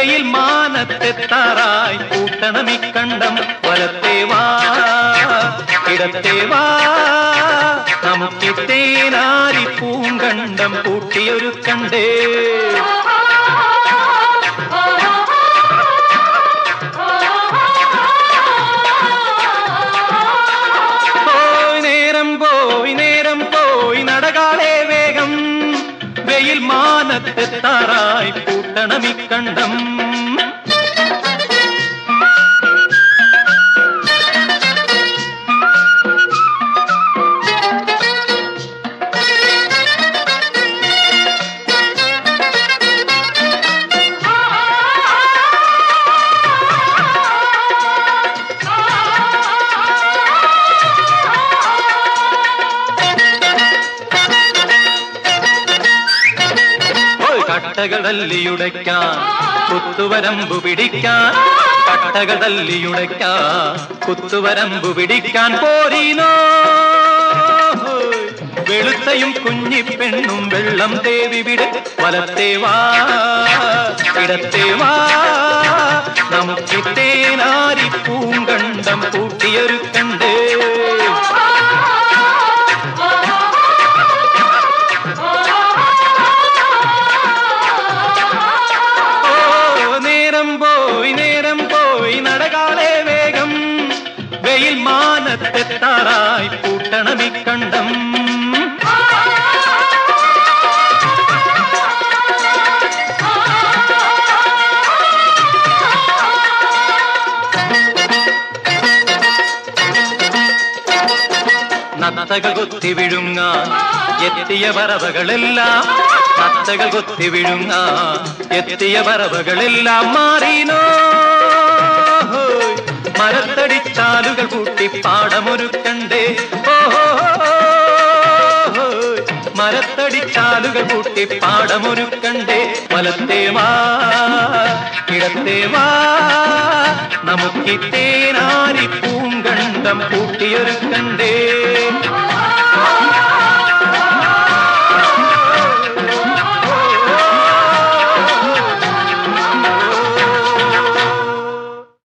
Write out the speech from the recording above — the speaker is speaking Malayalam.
വെയിൽ മാനത്തെത്താറായി കൂട്ടണമിക്കണ്ടം വലത്തേ വാ ഇടത്തേ വാ നമുക്ക് തേനാരി പൂങ്കണ്ടം കൂട്ടിയൊരുക്കണ്ടേ നടകാളെ വേഗം വെയിൽ മാനത്തെത്താറായി കൂട്ടണമിക്കണ്ടം കട്ടകൾ തല്ലിയുടയ്ക്കാൻ കുത്തുവരമ്പു പിടിക്കാൻ കട്ടകൾ തല്ലിയുടയ്ക്കാൻ കുത്തുവരമ്പു പിടിക്കാൻ പോരീനോ വെളുത്തയും കുഞ്ഞിപ്പെണ്ണും വെള്ളം തേവിവിടെ വലത്തേ വാ ഇടത്തേ വാ നമുക്ക് തേനാരി പൂങ്കണ്ടം കൂട്ടിയൊരുക്കണ്ടേ നേരം പോയി നടകാളെ വേഗം വെയിൽ മാനത്തെത്താറായി കൂട്ടണമിക്കണ്ടം നത്തകൾ കൊത്തി വിഴുങ്ങാൻ എത്തിയ പറവകളെല്ലാം നത്തകൾ കൊത്തി വിഴുങ്ങാൻ എത്തിയ പറവകളെല്ലാം മാറിനോ മരത്തടിച്ചാലുകൾ കൂട്ടി പാടമൊരുക്കണ്ടേ ഓഹോ മരത്തടിച്ചാലുകൾ കൂട്ടി പാടമൊരുക്കണ്ടേ വലത്തേ വാ ഇടത്തേ വാ നമുക്ക് തേനാരി പൂങ്കണ്ടം കൂട്ടിയൊരുക്കണ്ടേ